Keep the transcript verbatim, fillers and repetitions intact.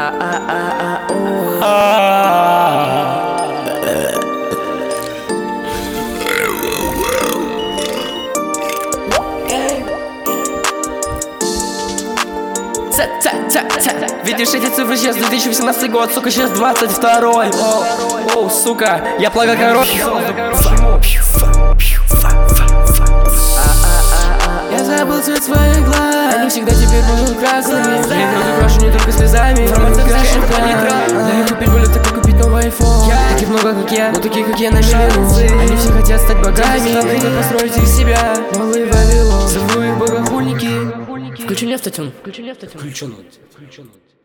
Видишь эти цифры, сейчас две тысячи восемнадцатый год, сука, сейчас двадцать второй. Оу, оу, сука, я плакал короче. Я забыл цвет своих глаз, они всегда теперь будут красными. Я вроде крашу не только слезами. Информация это не трав. Дай купить более, так как купить новый айфон. Таких много как я, но таких как я на миллион. Они все хотят стать богами, хотят построить из себя новый Вавилон. Зову их богохульники. Включи мне автотюн. Включи мне автотюн. Включен. Включен.